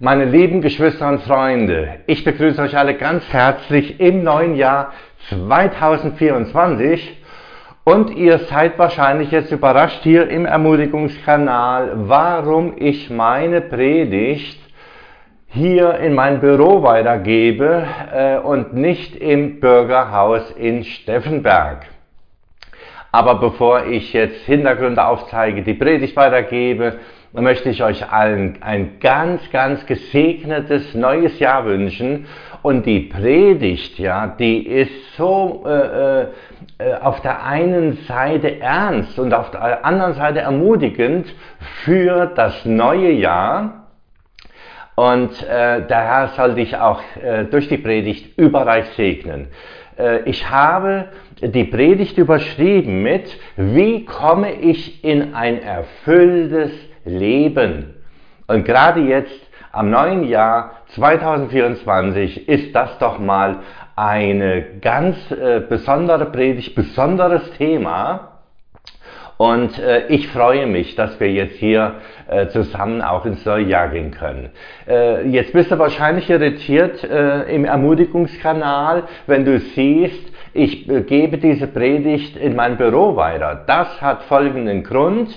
Meine lieben Geschwister und Freunde, ich begrüße euch alle ganz herzlich im neuen Jahr 2024 und ihr seid wahrscheinlich jetzt überrascht hier im Ermutigungskanal, warum ich meine Predigt hier in mein Büro weitergebe und nicht im Bürgerhaus in Steffenberg. Aber bevor ich jetzt Hintergründe aufzeige, die Predigt weitergebe, möchte ich euch allen ein ganz gesegnetes neues Jahr wünschen. Und die Predigt, ja, die ist so auf der einen Seite ernst und auf der anderen Seite ermutigend für das neue Jahr. Und der Herr soll dich auch durch die Predigt überreich segnen. Ich habe die Predigt überschrieben mit: Wie komme ich in ein erfülltes Leben? Und gerade jetzt am neuen Jahr 2024 ist das doch mal eine ganz besondere Predigt, besonderes Thema. Und ich freue mich, dass wir jetzt hier zusammen auch ins neue Jahr gehen können. Jetzt bist du wahrscheinlich irritiert im Ermutigungskanal, wenn du siehst, ich gebe diese Predigt in mein Büro weiter. Das hat folgenden Grund.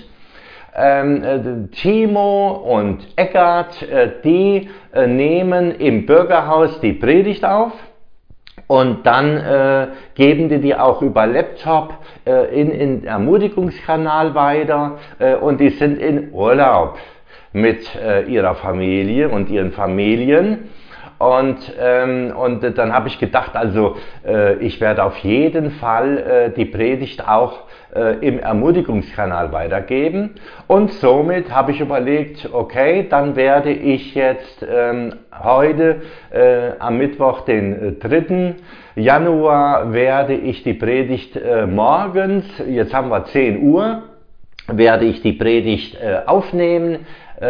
Timo und Eckart, die nehmen im Bürgerhaus die Predigt auf. Und dann geben die auch über Laptop in den Ermutigungskanal weiter und die sind in Urlaub mit ihrer Familie und ihren Familien. Und dann habe ich gedacht, also ich werde auf jeden Fall die Predigt auch im Ermutigungskanal weitergeben. Und somit habe ich überlegt, okay, dann werde ich jetzt heute am Mittwoch, den 3. Januar, werde ich die Predigt morgens, jetzt haben wir 10 Uhr, werde ich die Predigt aufnehmen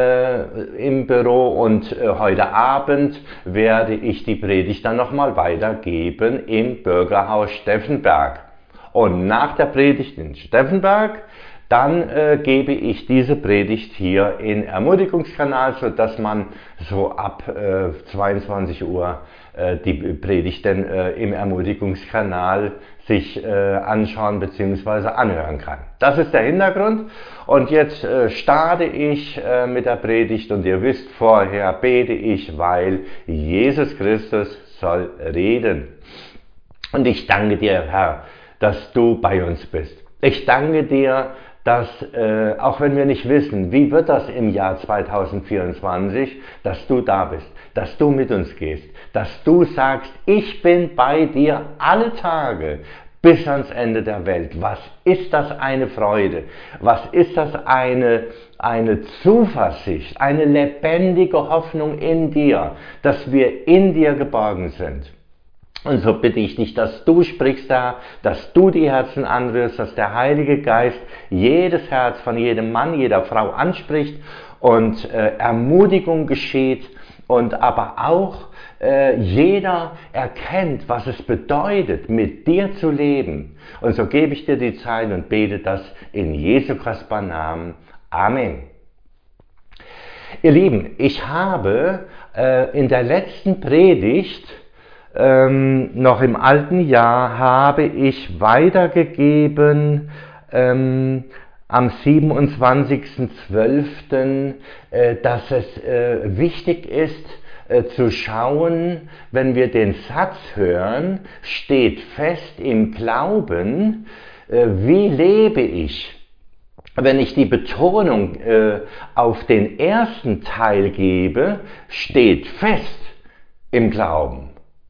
im Büro und heute Abend werde ich die Predigt dann nochmal weitergeben im Bürgerhaus Steffenberg. Und nach der Predigt in Steffenberg, dann gebe ich diese Predigt hier in Ermutigungskanal, sodass man so ab 22 Uhr die Predigt dann im Ermutigungskanal sich anschauen bzw. anhören kann. Das ist der Hintergrund. Und jetzt starte ich mit der Predigt und ihr wisst, vorher bete ich, weil Jesus Christus soll reden. Und ich danke dir, Herr, dass du bei uns bist. Ich danke dir, dass, auch wenn wir nicht wissen, wie wird das im Jahr 2024, dass du da bist, dass du mit uns gehst, dass du sagst, ich bin bei dir alle Tage bis ans Ende der Welt. Was ist das eine Freude? Was ist das eine Zuversicht, eine lebendige Hoffnung in dir, dass wir in dir geborgen sind? Und so bitte ich dich, dass du sprichst da, dass du die Herzen anrührst, dass der Heilige Geist jedes Herz von jedem Mann, jeder Frau anspricht und Ermutigung geschieht und aber auch jeder erkennt, was es bedeutet, mit dir zu leben. Und so gebe ich dir die Zeit und bete das in Jesu kostbaren Namen. Amen. Ihr Lieben, ich habe in der letzten Predigt noch im alten Jahr habe ich weitergegeben am 27.12., dass es wichtig ist zu schauen, wenn wir den Satz hören, steht fest im Glauben, wie lebe ich? Wenn ich die Betonung auf den ersten Teil gebe, steht fest im Glauben,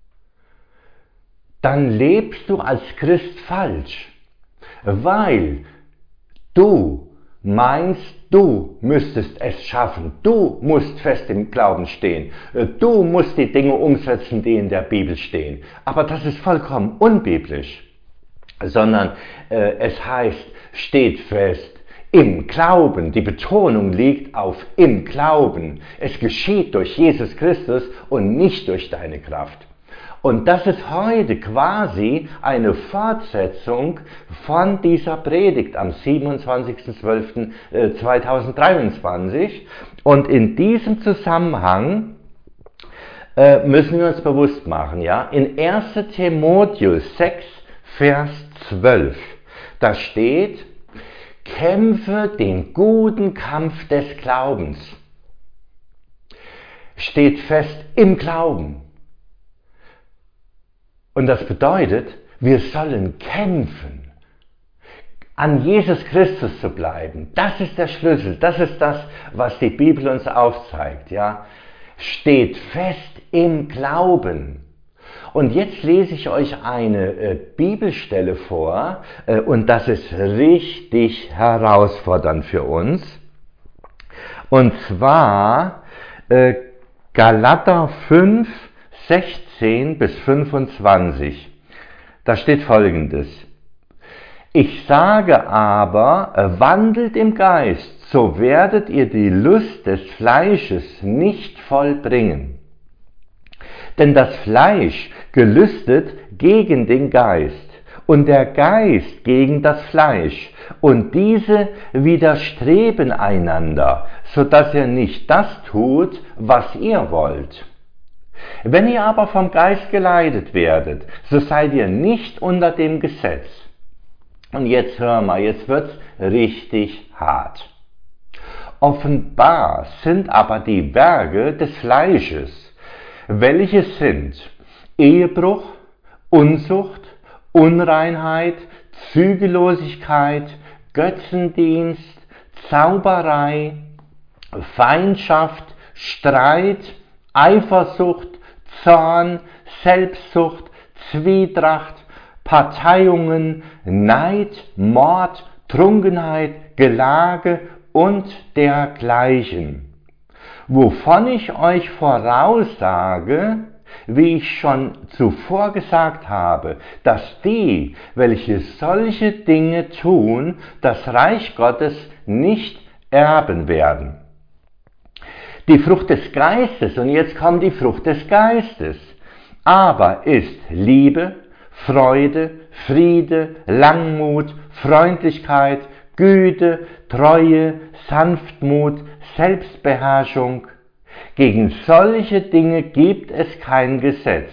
dann lebst du als Christ falsch, weil du meinst, du müsstest es schaffen, du musst fest im Glauben stehen, du musst die Dinge umsetzen, die in der Bibel stehen. Aber das ist vollkommen unbiblisch, sondern es heißt, steht fest im Glauben. Die Betonung liegt auf im Glauben. Es geschieht durch Jesus Christus und nicht durch deine Kraft. Und das ist heute quasi eine Fortsetzung von dieser Predigt am 27.12.2023. Und in diesem Zusammenhang müssen wir uns bewusst machen. Ja? In 1. Timotheus 6, Vers 12, da steht, kämpfe den guten Kampf des Glaubens. Steht fest im Glauben. Und das bedeutet, wir sollen kämpfen, an Jesus Christus zu bleiben. Das ist der Schlüssel, das ist das, was die Bibel uns aufzeigt. Ja? Steht fest im Glauben. Und jetzt lese ich euch eine Bibelstelle vor, und das ist richtig herausfordernd für uns. Und zwar Galater 5, 16 bis 25. Da steht Folgendes. Ich sage aber, wandelt im Geist, so werdet ihr die Lust des Fleisches nicht vollbringen. Denn das Fleisch gelüstet gegen den Geist und der Geist gegen das Fleisch, und diese widerstreben einander, so dass ihr nicht das tut, was ihr wollt. Wenn ihr aber vom Geist geleitet werdet, so seid ihr nicht unter dem Gesetz. Und jetzt hör mal, jetzt wird's richtig hart. Offenbar sind aber die Werke des Fleisches, welche sind Ehebruch, Unzucht, Unreinheit, Zügellosigkeit, Götzendienst, Zauberei, Feindschaft, Streit, Eifersucht, Zorn, Selbstsucht, Zwietracht, Parteiungen, Neid, Mord, Trunkenheit, Gelage und dergleichen, wovon ich euch voraussage, wie ich schon zuvor gesagt habe, dass die, welche solche Dinge tun, das Reich Gottes nicht erben werden. Die Frucht des Geistes, und jetzt kommt die Frucht des Geistes, aber ist Liebe, Freude, Friede, Langmut, Freundlichkeit, Güte, Treue, Sanftmut, Selbstbeherrschung. Gegen solche Dinge gibt es kein Gesetz.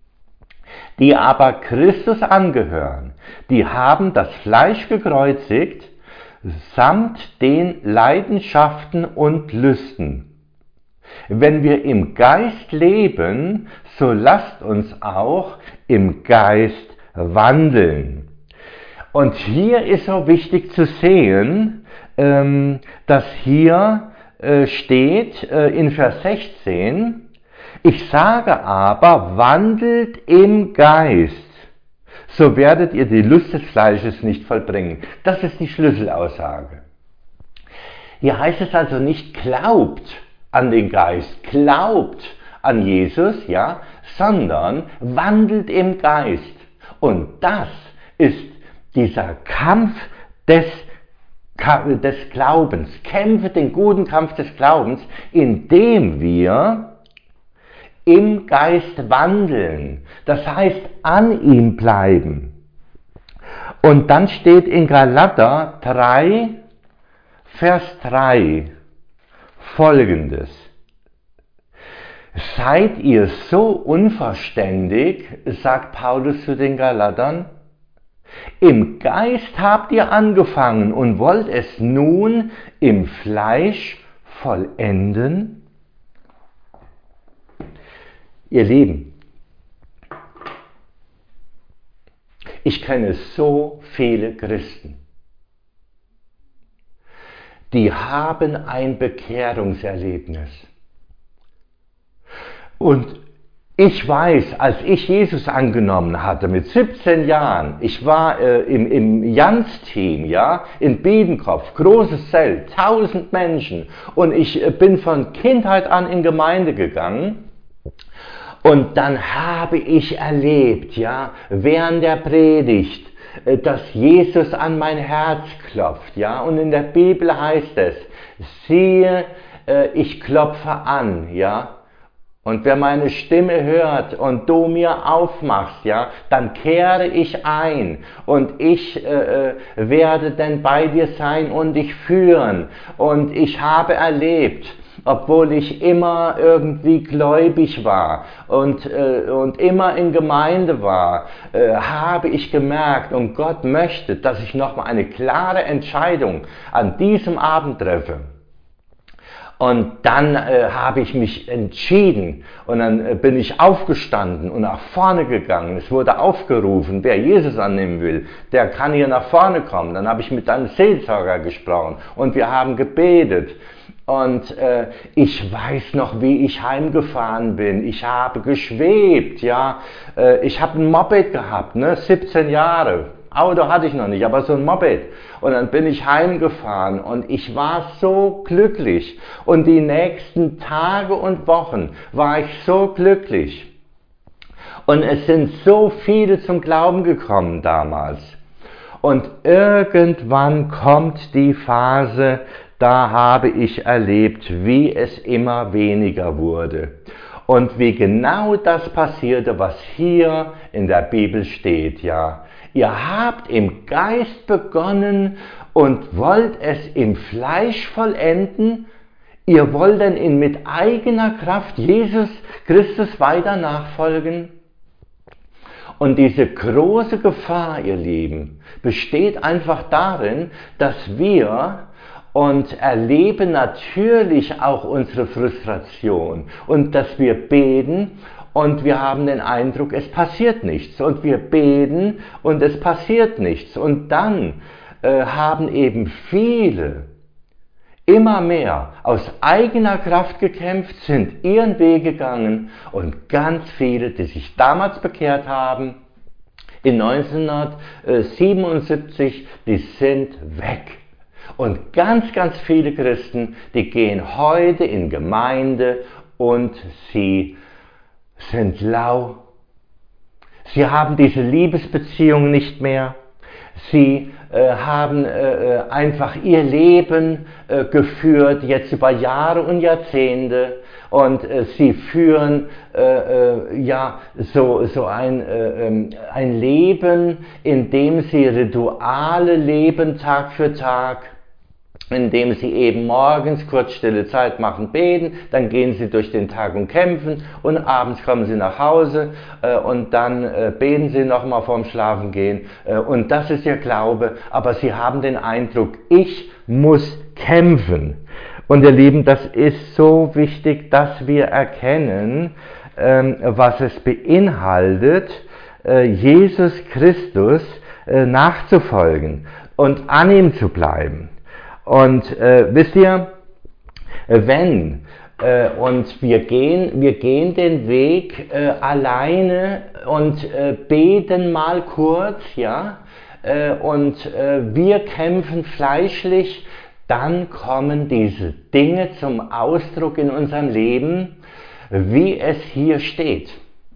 Die aber Christus angehören, die haben das Fleisch gekreuzigt, samt den Leidenschaften und Lüsten. Wenn wir im Geist leben, so lasst uns auch im Geist wandeln. Und hier ist so wichtig zu sehen, dass hier steht in Vers 16, ich sage aber, wandelt im Geist, so werdet ihr die Lust des Fleisches nicht vollbringen. Das ist die Schlüsselaussage. Hier heißt es also nicht, glaubt an den Geist, glaubt an Jesus, ja, sondern wandelt im Geist. Und das ist dieser Kampf des Glaubens. Kämpfe den guten Kampf des Glaubens, indem wir im Geist wandeln. Das heißt, an ihm bleiben. Und dann steht in Galater 3, Vers 3 Folgendes. Seid ihr so unverständig, sagt Paulus zu den Galatern, im Geist habt ihr angefangen und wollt es nun im Fleisch vollenden? Ihr Lieben, ich kenne so viele Christen, die haben ein Bekehrungserlebnis. Und ich weiß, als ich Jesus angenommen hatte mit 17 Jahren, ich war im Jans-Team, ja, in Biedenkopf, großes Zelt, 1000 Menschen, und ich bin von Kindheit an in Gemeinde gegangen. Und dann habe ich erlebt, ja, während der Predigt, dass Jesus an mein Herz klopft, ja, und in der Bibel heißt es, siehe, ich klopfe an, ja, Und wer meine Stimme hört und du mir aufmachst, ja, dann kehre ich ein und ich werde dann bei dir sein und dich führen. Und ich habe erlebt, obwohl ich immer irgendwie gläubig war und immer in Gemeinde war, habe ich gemerkt, und Gott möchte, dass ich nochmal eine klare Entscheidung an diesem Abend treffe. Und dann habe ich mich entschieden und dann bin ich aufgestanden und nach vorne gegangen. Es wurde aufgerufen, wer Jesus annehmen will, der kann hier nach vorne kommen. Dann habe ich mit einem Seelsorger gesprochen und wir haben gebetet. Und ich weiß noch, wie ich heimgefahren bin. Ich habe geschwebt, ja. Ich habe ein Moped gehabt, ne, 17 Jahre. Auto hatte ich noch nicht, aber so ein Moped. Und dann bin ich heimgefahren und ich war so glücklich. Und die nächsten Tage und Wochen war ich so glücklich. Und es sind so viele zum Glauben gekommen damals. Und irgendwann kommt die Phase, da habe ich erlebt, wie es immer weniger wurde. Und wie genau das passierte, was hier in der Bibel steht, ja. Ihr habt im Geist begonnen und wollt es im Fleisch vollenden. Ihr wollt denn mit eigener Kraft Jesus Christus weiter nachfolgen? Und diese große Gefahr, ihr Lieben, besteht einfach darin, dass wir und erleben natürlich auch unsere Frustration und dass wir beten und wir haben den Eindruck, es passiert nichts und wir beten und es passiert nichts und dann haben eben viele immer mehr aus eigener Kraft gekämpft, sind ihren Weg gegangen und ganz viele, die sich damals bekehrt haben, in 1977, die sind weg. Und ganz, ganz viele Christen, die gehen heute in Gemeinde und sie sind lau. Sie haben diese Liebesbeziehung nicht mehr. Sie haben einfach ihr Leben geführt, jetzt über Jahre und Jahrzehnte. Und sie führen so ein Leben, in dem sie Rituale leben, Tag für Tag, indem sie eben morgens kurz stille Zeit machen, beten, dann gehen sie durch den Tag und kämpfen und abends kommen sie nach Hause und dann beten sie nochmal vorm Schlafengehen und das ist ihr Glaube, aber sie haben den Eindruck, ich muss kämpfen. Und ihr Lieben, das ist so wichtig, dass wir erkennen, was es beinhaltet, Jesus Christus nachzufolgen und an ihm zu bleiben. Und wisst ihr, und wir gehen den Weg alleine und beten mal kurz, ja, und wir kämpfen fleischlich, dann kommen diese Dinge zum Ausdruck in unserem Leben, wie es hier steht.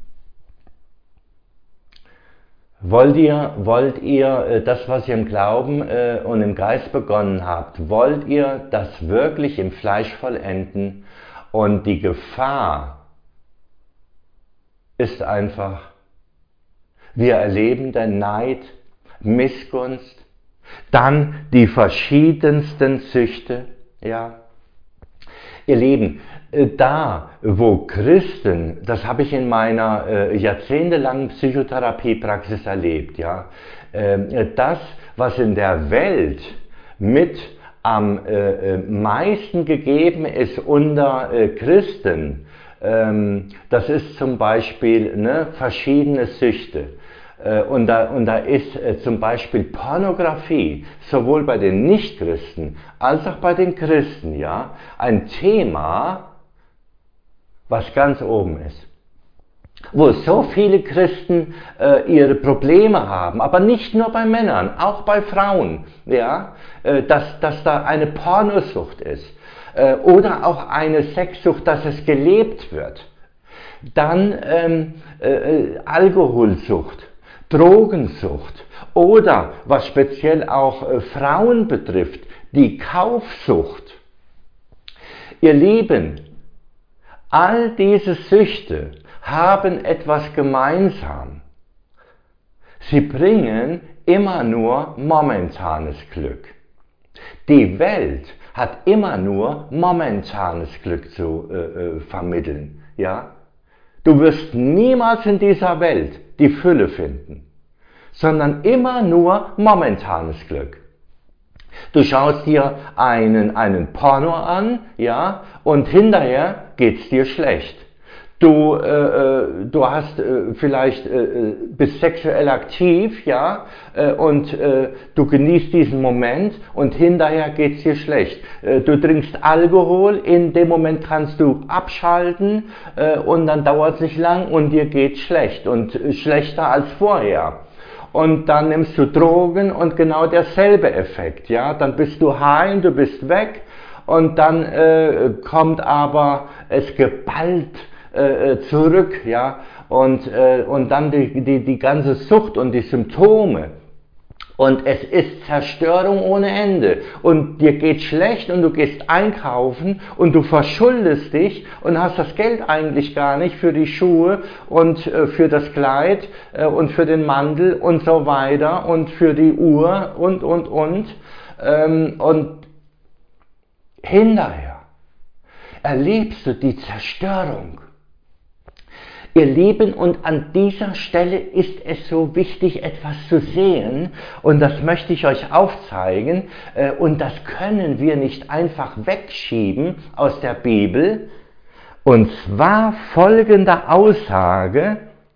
Wollt ihr das, was ihr im Glauben und im Geist begonnen habt, wollt ihr das wirklich im Fleisch vollenden? Und die Gefahr ist einfach, wir erleben den Neid, Missgunst, dann die verschiedensten Süchte, ja. Ihr Lieben, da wo Christen, das habe ich in meiner jahrzehntelangen Psychotherapiepraxis erlebt, ja, das, was in der Welt mit am meisten gegeben ist unter Christen, das ist zum Beispiel verschiedene Süchte. Und da ist zum Beispiel Pornografie, sowohl bei den Nichtchristen als auch bei den Christen, ja, ein Thema, was ganz oben ist. Wo so viele Christen ihre Probleme haben, aber nicht nur bei Männern, auch bei Frauen, ja, dass da eine Pornosucht ist oder auch eine Sexsucht, dass es gelebt wird. Dann Alkoholsucht. Drogensucht oder, was speziell auch Frauen betrifft, die Kaufsucht. Ihr Lieben, All diese Süchte haben etwas gemeinsam. Sie bringen immer nur momentanes Glück. Die Welt hat immer nur momentanes Glück zu vermitteln. Ja? Du wirst niemals in dieser Welt die Fülle finden, sondern immer nur momentanes Glück. Du schaust dir einen Porno an, ja, und hinterher geht's dir schlecht. Du hast vielleicht bist sexuell aktiv, ja, und du genießt diesen Moment und hinterher geht's dir schlecht. Du trinkst Alkohol, in dem Moment kannst du abschalten und dann dauert es nicht lang und dir geht's schlecht und schlechter als vorher. Und dann nimmst du Drogen und genau derselbe Effekt, ja, dann bist du heim, du bist weg und dann kommt aber es geballt zurück, ja, und dann die ganze Sucht und die Symptome. Und es ist Zerstörung ohne Ende. Und dir geht schlecht und du gehst einkaufen und du verschuldest dich und hast das Geld eigentlich gar nicht für die Schuhe und für das Kleid und für den Mantel und so weiter und für die Uhr und. Und hinterher erlebst du die Zerstörung. Ihr Lieben, und an dieser Stelle ist es so wichtig, etwas zu sehen, und das möchte ich euch aufzeigen, und das können wir nicht einfach wegschieben aus der Bibel, und zwar folgende Aussage,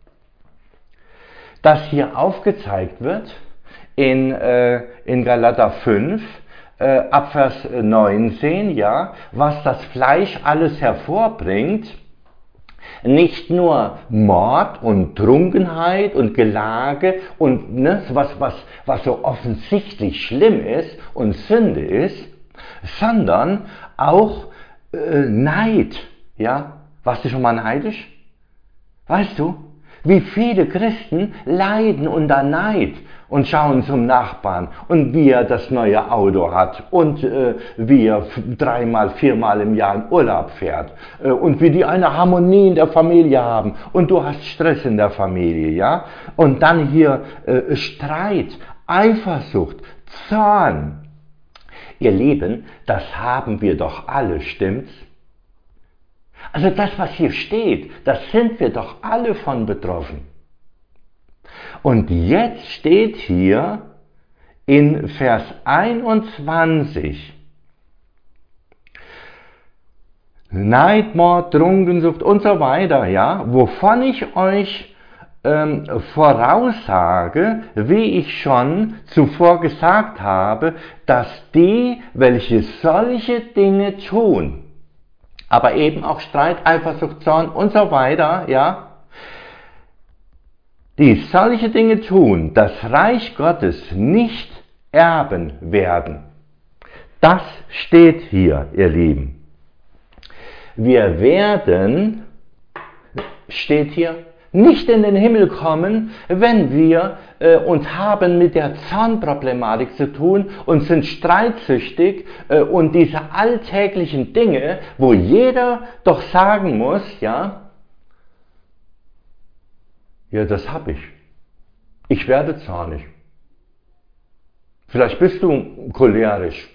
dass hier aufgezeigt wird in Galater 5, ab Vers 19, ja, was das Fleisch alles hervorbringt. Nicht nur Mord und Trunkenheit und Gelage und ne, was so offensichtlich schlimm ist und Sünde ist, sondern auch Neid. Ja? Warst du schon mal neidisch? Weißt du, wie viele Christen leiden unter Neid und schauen zum Nachbarn und wie er das neue Auto hat und wie er 3-mal, 4-mal im Jahr in Urlaub fährt und wie die eine Harmonie in der Familie haben und du hast Stress in der Familie, ja? Und dann hier Streit, Eifersucht, Zorn. Ihr Lieben, das haben wir doch alle, stimmt's? Also das, was hier steht, das sind wir doch alle von betroffen. Und jetzt steht hier in Vers 21, Neid, Mord, Trunkensucht und so weiter, ja, wovon ich euch voraussage, wie ich schon zuvor gesagt habe, dass die, welche solche Dinge tun, aber eben auch Streit, Eifersucht, Zorn und so weiter, ja, die solche Dinge tun, das Reich Gottes nicht erben werden. Das steht hier, ihr Lieben. Wir werden, steht hier, nicht in den Himmel kommen, wenn wir uns haben mit der Zornproblematik zu tun und sind streitsüchtig und diese alltäglichen Dinge, wo jeder doch sagen muss, ja, das habe ich. Ich werde zornig. Vielleicht bist du cholerisch.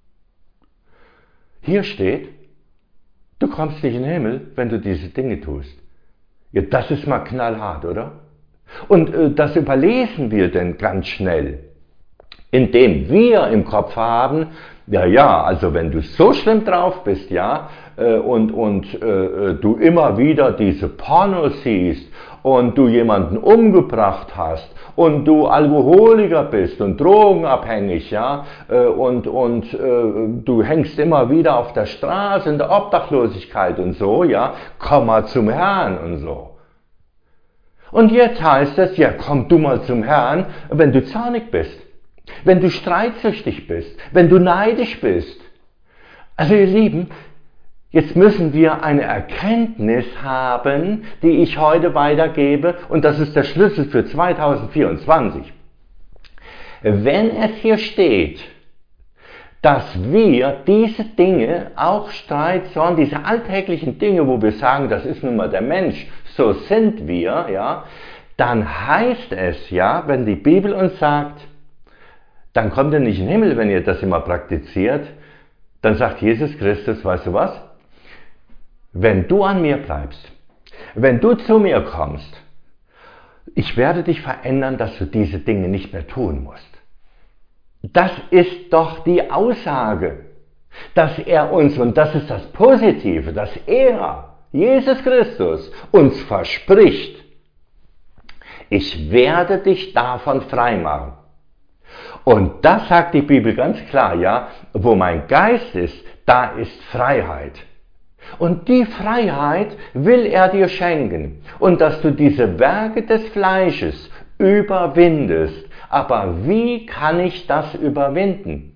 Hier steht, du kommst nicht in den Himmel, wenn du diese Dinge tust. Ja, das ist mal knallhart, oder? Und das überlesen wir denn ganz schnell, indem wir im Kopf haben, also wenn du so schlimm drauf bist, ja, und du immer wieder diese Pornos siehst und du jemanden umgebracht hast und du Alkoholiker bist und drogenabhängig, ja, und du hängst immer wieder auf der Straße in der Obdachlosigkeit und so, ja, komm mal zum Herrn und so. Und jetzt heißt es, ja, komm du mal zum Herrn, wenn du zornig bist, wenn du streitsüchtig bist, wenn du neidisch bist. Also ihr Lieben, jetzt müssen wir eine Erkenntnis haben, die ich heute weitergebe, und das ist der Schlüssel für 2024. Wenn es hier steht, dass wir diese Dinge, auch Streit, Zorn, diese alltäglichen Dinge, wo wir sagen, das ist nun mal der Mensch, so sind wir, ja, dann heißt es ja, wenn die Bibel uns sagt, dann kommt ihr nicht in den Himmel, wenn ihr das immer praktiziert, dann sagt Jesus Christus, weißt du was? Wenn du an mir bleibst, wenn du zu mir kommst, ich werde dich verändern, dass du diese Dinge nicht mehr tun musst. Das ist doch die Aussage, dass er uns, und das ist das Positive, dass er, Jesus Christus, uns verspricht, ich werde dich davon freimachen. Und das sagt die Bibel ganz klar, ja, wo mein Geist ist, da ist Freiheit. Und die Freiheit will er dir schenken. Und dass du diese Werke des Fleisches überwindest. Aber wie kann ich das überwinden?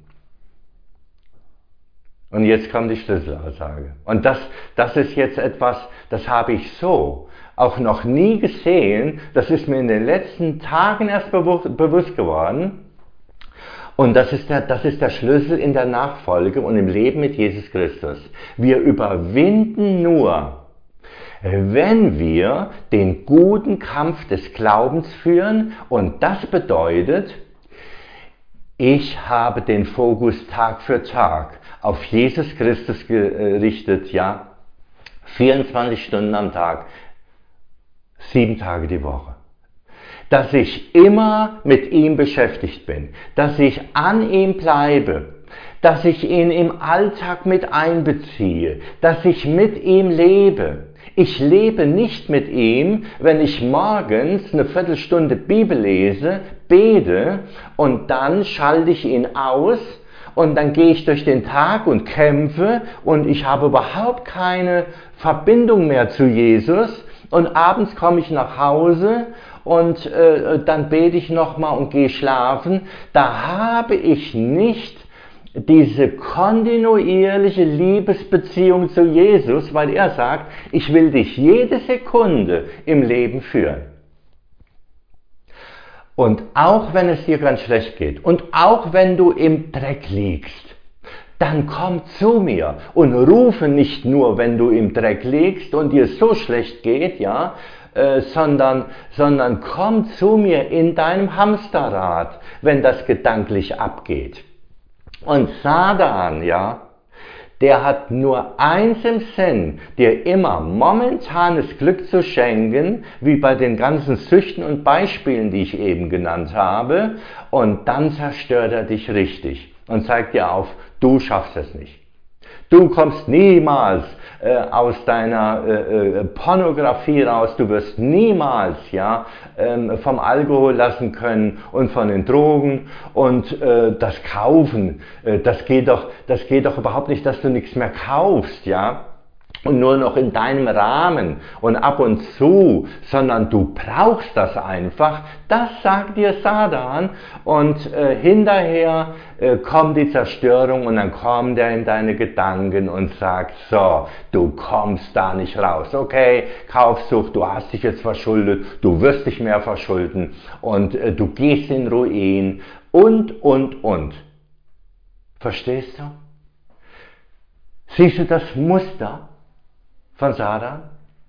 Und jetzt kommt die Schlüsselaussage. Und das ist jetzt etwas, das habe ich so auch noch nie gesehen. Das ist mir in den letzten Tagen erst bewusst geworden. Und das ist der Schlüssel in der Nachfolge und im Leben mit Jesus Christus. Wir überwinden nur, wenn wir den guten Kampf des Glaubens führen. Und das bedeutet, ich habe den Fokus Tag für Tag auf Jesus Christus gerichtet, ja, 24 Stunden am Tag, 7 Tage die Woche. Dass ich immer mit ihm beschäftigt bin, dass ich an ihm bleibe, dass ich ihn im Alltag mit einbeziehe, dass ich mit ihm lebe. Ich lebe nicht mit ihm, wenn ich morgens eine Viertelstunde Bibel lese, bete und dann schalte ich ihn aus und dann gehe ich durch den Tag und kämpfe und ich habe überhaupt keine Verbindung mehr zu Jesus und abends komme ich nach Hause und dann bete ich nochmal und gehe schlafen. Da habe ich nicht diese kontinuierliche Liebesbeziehung zu Jesus, weil er sagt, ich will dich jede Sekunde im Leben führen. Und auch wenn es dir ganz schlecht geht und auch wenn du im Dreck liegst, dann komm zu mir und rufe nicht nur, wenn du im Dreck liegst und dir so schlecht geht, ja, sondern komm zu mir in deinem Hamsterrad, wenn das gedanklich abgeht. Und Satan, ja, der hat nur eins im Sinn, dir immer momentanes Glück zu schenken, wie bei den ganzen Süchten und Beispielen, die ich eben genannt habe, und dann zerstört er dich richtig und zeigt dir auf, du schaffst es nicht. Du kommst niemals aus deiner Pornografie raus, du wirst niemals vom Alkohol lassen können und von den Drogen und das Kaufen, das geht doch überhaupt nicht, dass du nichts mehr kaufst, ja. Und nur noch in deinem Rahmen und ab und zu, sondern du brauchst das einfach, das sagt dir Satan und hinterher kommt die Zerstörung und dann kommt er in deine Gedanken und sagt, so, du kommst da nicht raus, okay, Kaufsucht, du hast dich jetzt verschuldet, du wirst dich mehr verschulden und du gehst in Ruin und. Verstehst du? Siehst du das Muster von Satan?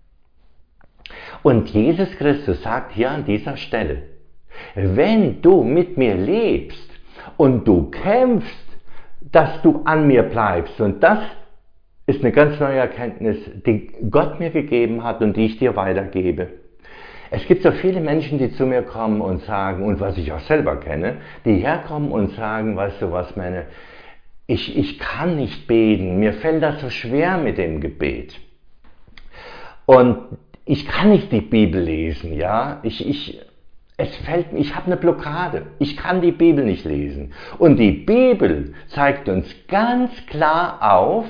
Und Jesus Christus sagt hier an dieser Stelle, wenn du mit mir lebst und du kämpfst, dass du an mir bleibst, und das ist eine ganz neue Erkenntnis, die Gott mir gegeben hat und die ich dir weitergebe. Es gibt so viele Menschen, die zu mir kommen und sagen, und was ich auch selber kenne, die herkommen und sagen, weißt du was, ich kann nicht beten, mir fällt das so schwer mit dem Gebet. Und ich kann nicht die Bibel lesen, ja. Ich habe eine Blockade. Ich kann die Bibel nicht lesen. Und die Bibel zeigt uns ganz klar auf,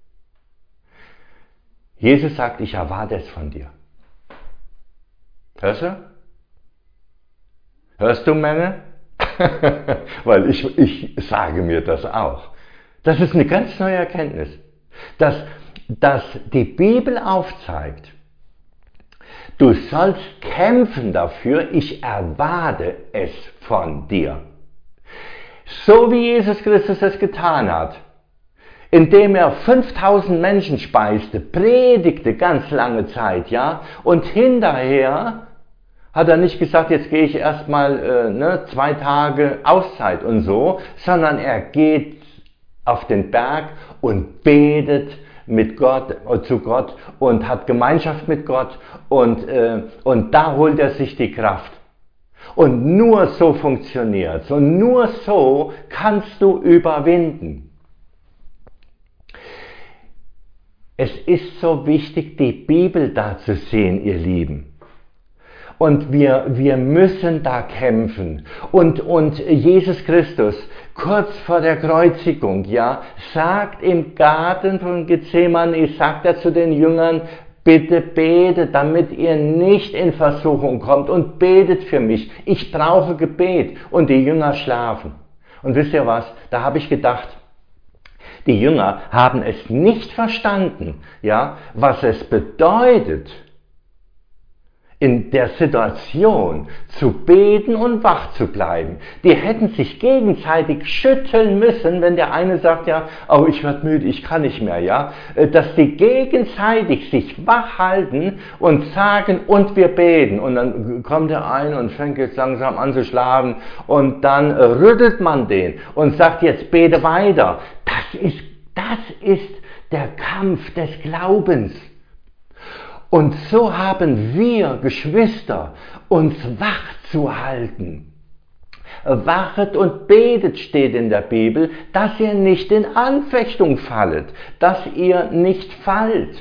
Jesus sagt, ich erwarte es von dir. Hörst du? Hörst du, Männer? Weil ich sage mir das auch. Das ist eine ganz neue Erkenntnis. Dass die Bibel aufzeigt, du sollst kämpfen dafür, ich erwarte es von dir. So wie Jesus Christus es getan hat, indem er 5000 Menschen speiste, predigte ganz lange Zeit, ja, und hinterher hat er nicht gesagt, jetzt gehe ich erstmal 2 Tage Auszeit und so, sondern er geht auf den Berg und betet mit Gott, zu Gott und hat Gemeinschaft mit Gott und da holt er sich die Kraft. Und nur so funktioniert es und nur so kannst du überwinden. Es ist so wichtig, die Bibel da zu sehen, ihr Lieben. Und wir müssen da kämpfen. Und Jesus Christus, kurz vor der Kreuzigung, ja, sagt im Garten von Gethsemane, sagt er zu den Jüngern, bitte betet, damit ihr nicht in Versuchung kommt und betet für mich. Ich brauche Gebet. Und die Jünger schlafen. Und wisst ihr was? Da habe ich gedacht, die Jünger haben es nicht verstanden, ja, was es bedeutet, in der Situation zu beten und wach zu bleiben. Die hätten sich gegenseitig schütteln müssen, wenn der eine sagt, ja, oh, ich werde müde, ich kann nicht mehr, ja, dass die gegenseitig sich wach halten und sagen, und wir beten. Und dann kommt der eine und fängt jetzt langsam an zu schlafen und dann rüttelt man den und sagt, jetzt bete weiter. Das ist der Kampf des Glaubens. Und so haben wir, Geschwister, uns wach zu halten. Wachet und betet, steht in der Bibel, dass ihr nicht in Anfechtung fallet, dass ihr nicht fallt.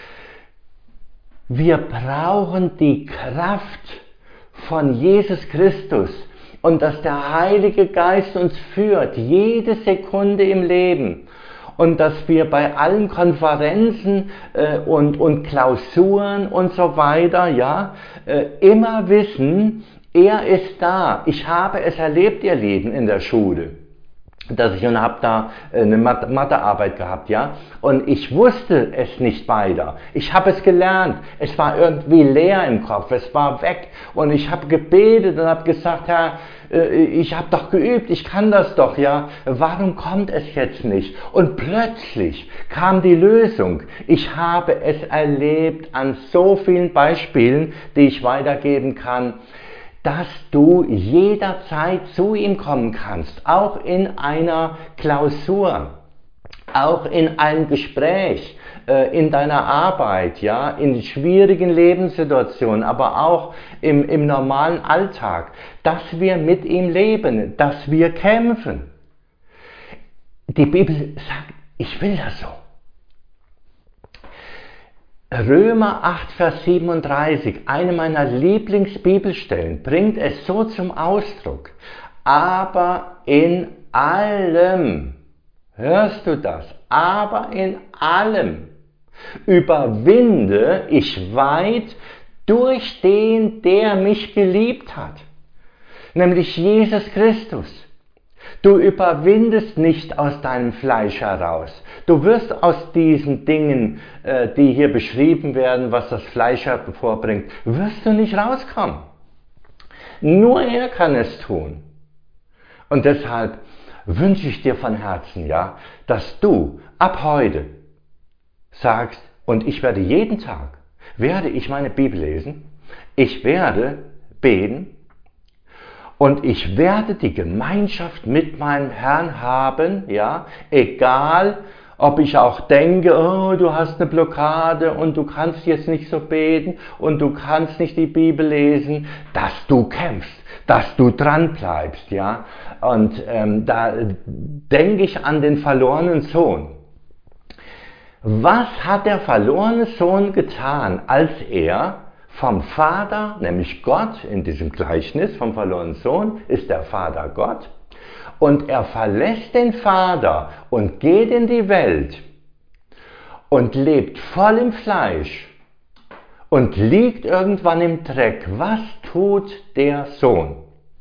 Wir brauchen die Kraft von Jesus Christus und dass der Heilige Geist uns führt, jede Sekunde im Leben. Und dass wir bei allen Konferenzen und Klausuren und so weiter, ja, immer wissen, er ist da. Ich habe es erlebt, ihr Lieben, in der Schule. Ich habe da eine Mathearbeit gehabt, ja, und ich wusste es nicht weiter. Ich habe es gelernt. Es war irgendwie leer im Kopf, es war weg. Und ich habe gebetet und habe gesagt, Herr, ich habe doch geübt, ich kann das doch, ja. Warum kommt es jetzt nicht? Und plötzlich kam die Lösung. Ich habe es erlebt an so vielen Beispielen, die ich weitergeben kann, dass du jederzeit zu ihm kommen kannst, auch in einer Klausur, auch in einem Gespräch, in deiner Arbeit, ja, in schwierigen Lebenssituationen, aber auch im normalen Alltag, dass wir mit ihm leben, dass wir kämpfen. Die Bibel sagt, ich will das so. Römer 8, Vers 37, eine meiner Lieblingsbibelstellen, bringt es so zum Ausdruck. Aber in allem, hörst du das? Aber in allem überwinde ich weit durch den, der mich geliebt hat, nämlich Jesus Christus. Du überwindest nicht aus deinem Fleisch heraus. Du wirst aus diesen Dingen, die hier beschrieben werden, was das Fleisch hervorbringt, wirst du nicht rauskommen. Nur er kann es tun. Und deshalb wünsche ich dir von Herzen, ja, dass du ab heute sagst, und ich werde jeden Tag, werde ich meine Bibel lesen, ich werde beten, und ich werde die Gemeinschaft mit meinem Herrn haben, ja, egal, ob ich auch denke, oh, du hast eine Blockade und du kannst jetzt nicht so beten und du kannst nicht die Bibel lesen, dass du kämpfst, dass du dran bleibst, ja. Und da denke ich an den verlorenen Sohn. Was hat der verlorene Sohn getan, als er vom Vater, nämlich Gott, in diesem Gleichnis vom verlorenen Sohn, ist der Vater Gott, und er verlässt den Vater und geht in die Welt und lebt voll im Fleisch und liegt irgendwann im Dreck. Was tut der Sohn?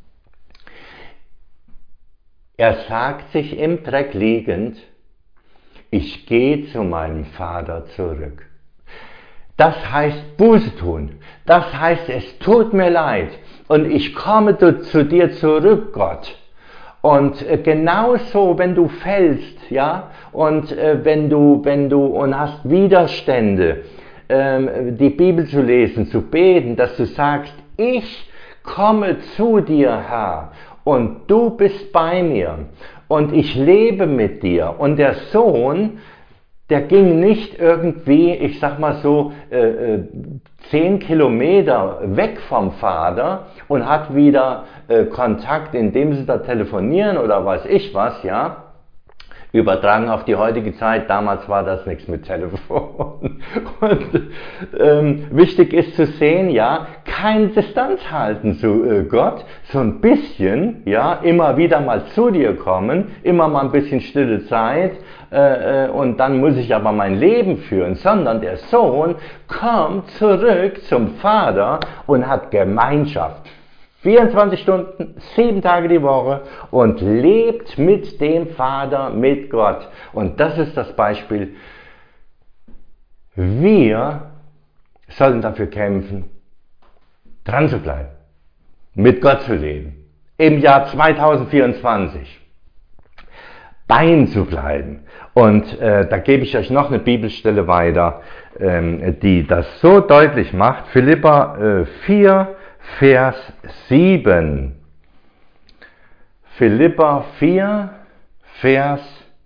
Er sagt sich im Dreck liegend, ich gehe zu meinem Vater zurück. Das heißt Buße tun. Das heißt, es tut mir leid und ich komme zu dir zurück, Gott. Und genauso, wenn du fällst, ja, und wenn du und hast Widerstände, die Bibel zu lesen, zu beten, dass du sagst, ich komme zu dir, Herr, und du bist bei mir und ich lebe mit dir. Und der Sohn, der ging nicht irgendwie, ich sag mal so, 10 Kilometer weg vom Vater und hat wieder Kontakt, indem sie da telefonieren oder weiß ich was, ja. Übertragen auf die heutige Zeit, damals war das nichts mit Telefon. Und wichtig ist zu sehen, ja, kein Distanz halten zu Gott, so ein bisschen, ja, immer wieder mal zu dir kommen, immer mal ein bisschen stille Zeit und dann muss ich aber mein Leben führen, sondern der Sohn kommt zurück zum Vater und hat Gemeinschaft. 24 Stunden, 7 Tage die Woche und lebt mit dem Vater, mit Gott. Und das ist das Beispiel. Wir sollen dafür kämpfen, dran zu bleiben, mit Gott zu leben. Im Jahr 2024 bei ihm zu bleiben. Und da gebe ich euch noch eine Bibelstelle weiter, die das so deutlich macht. Philipper 4, Vers 7. Philipper 4, Vers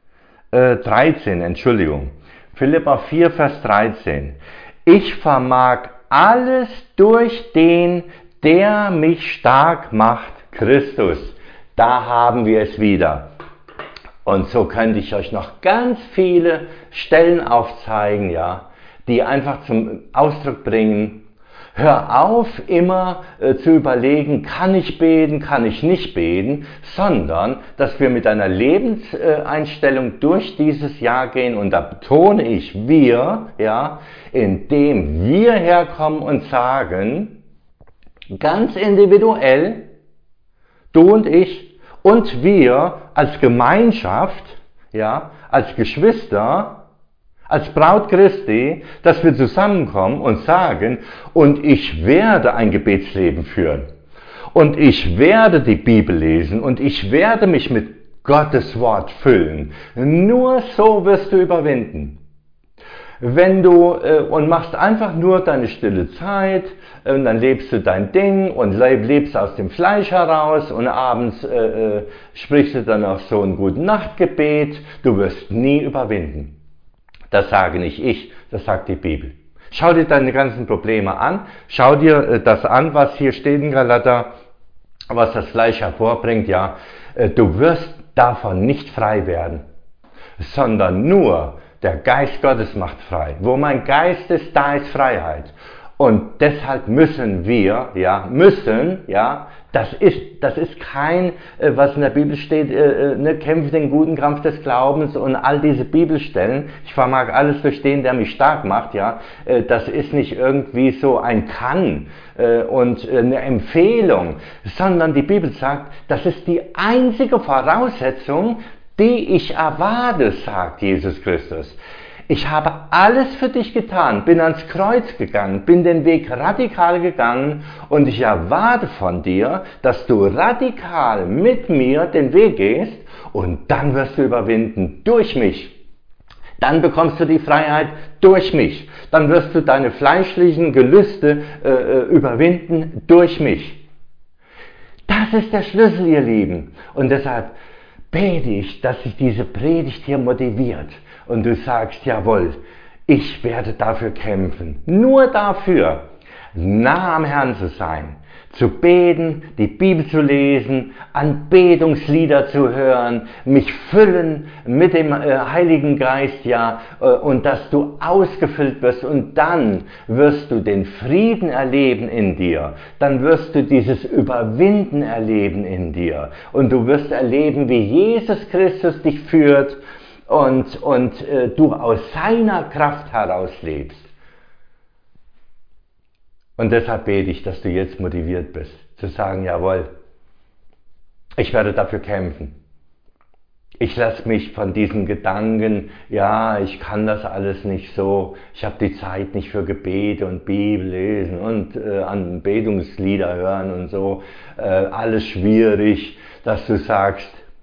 13, Entschuldigung. Philipper 4, Vers 13. Ich vermag alles durch den, der mich stark macht, Christus. Da haben wir es wieder. Und so könnte ich euch noch ganz viele Stellen aufzeigen, ja, die einfach zum Ausdruck bringen, hör auf, immer zu überlegen, kann ich beten, kann ich nicht beten, sondern, dass wir mit einer Lebenseinstellung durch dieses Jahr gehen, und da betone ich wir, ja, indem wir herkommen und sagen, ganz individuell, du und ich und wir als Gemeinschaft, ja, als Geschwister, als Braut Christi, dass wir zusammenkommen und sagen, und ich werde ein Gebetsleben führen und ich werde die Bibel lesen und ich werde mich mit Gottes Wort füllen. Nur so wirst du überwinden. Wenn du und machst einfach nur deine stille Zeit, dann lebst du dein Ding und lebst aus dem Fleisch heraus und abends sprichst du dann auch so ein Gute-Nacht-Gebet, du wirst nie überwinden. Das sage nicht ich, das sagt die Bibel. Schau dir deine ganzen Probleme an, schau dir das an, was hier steht in Galater, was das Fleisch hervorbringt, ja, du wirst davon nicht frei werden, sondern nur der Geist Gottes macht frei. Wo mein Geist ist, da ist Freiheit. Und deshalb müssen wir, das ist kein, was in der Bibel steht, kämpfe den guten Kampf des Glaubens und all diese Bibelstellen, ich vermag alles durch den, der mich stark macht, ja, das ist nicht irgendwie so ein Kann und eine Empfehlung, sondern die Bibel sagt, das ist die einzige Voraussetzung, die ich erwarte, sagt Jesus Christus. Ich habe alles für dich getan, bin ans Kreuz gegangen, bin den Weg radikal gegangen und ich erwarte von dir, dass du radikal mit mir den Weg gehst und dann wirst du überwinden durch mich. Dann bekommst du die Freiheit durch mich. Dann wirst du deine fleischlichen Gelüste überwinden durch mich. Das ist der Schlüssel, ihr Lieben. Und deshalb bete ich, dass sich diese Predigt hier motiviert. Und du sagst, jawohl, ich werde dafür kämpfen, nur dafür, nah am Herrn zu sein, zu beten, die Bibel zu lesen, Anbetungslieder zu hören, mich füllen mit dem Heiligen Geist, ja, und dass du ausgefüllt wirst und dann wirst du den Frieden erleben in dir, dann wirst du dieses Überwinden erleben in dir und du wirst erleben, wie Jesus Christus dich führt, und du aus seiner Kraft heraus lebst. Und deshalb bete ich, dass du jetzt motiviert bist, zu sagen, jawohl, ich werde dafür kämpfen. Ich lasse mich von diesen Gedanken, ja, ich kann das alles nicht so, ich habe die Zeit nicht für Gebete und Bibel lesen und Anbetungslieder hören und so, alles schwierig, dass du sagst,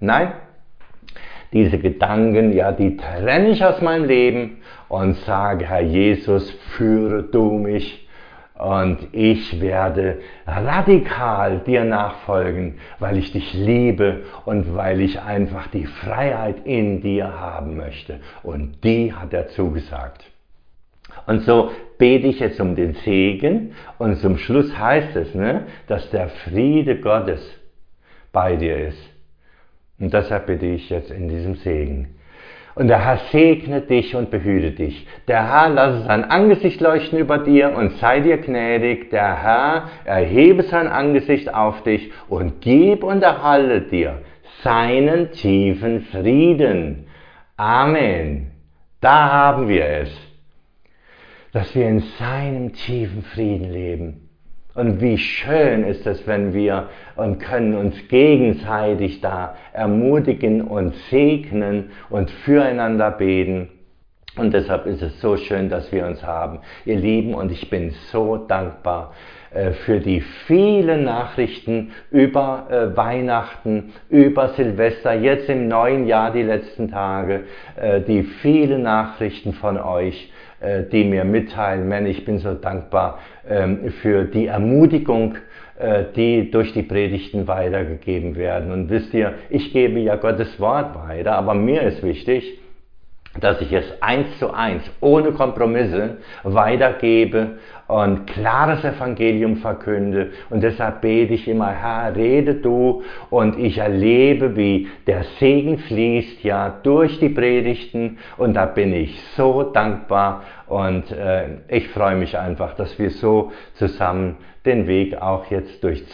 Nein, diese Gedanken, ja, die trenne ich aus meinem Leben und sage, Herr Jesus, führe du mich und ich werde radikal dir nachfolgen, weil ich dich liebe und weil ich einfach die Freiheit in dir haben möchte. Und die hat er zugesagt. Und so bete ich jetzt um den Segen und zum Schluss heißt es, dass der Friede Gottes bei dir ist. Und deshalb bitte ich jetzt in diesem Segen. Und der Herr segne dich und behüte dich. Der Herr lasse sein Angesicht leuchten über dir und sei dir gnädig. Der Herr erhebe sein Angesicht auf dich und gib und erhalte dir seinen tiefen Frieden. Amen. Da haben wir es, dass wir in seinem tiefen Frieden leben. Und wie schön ist es, wenn wir und können uns gegenseitig da ermutigen und segnen und füreinander beten. Und deshalb ist es so schön, dass wir uns haben, ihr Lieben. Und ich bin so dankbar für die vielen Nachrichten über Weihnachten, über Silvester, jetzt im neuen Jahr, die letzten Tage, die vielen Nachrichten von euch, die mir mitteilen. Man, ich bin so dankbar für die Ermutigung, die durch die Predigten weitergegeben werden. Und wisst ihr, ich gebe ja Gottes Wort weiter, aber mir ist wichtig, dass ich es 1:1, ohne Kompromisse, weitergebe und klares Evangelium verkünde. Und deshalb bete ich immer, Herr, rede du, und ich erlebe, wie der Segen fließt, ja, durch die Predigten, und da bin ich so dankbar und ich freue mich einfach, dass wir so zusammen den Weg auch jetzt durch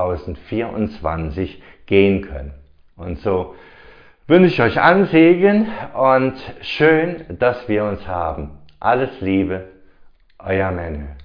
2024 gehen können. Und so wünsche ich euch allen Segen und schön, dass wir uns haben. Alles Liebe, euer Menne.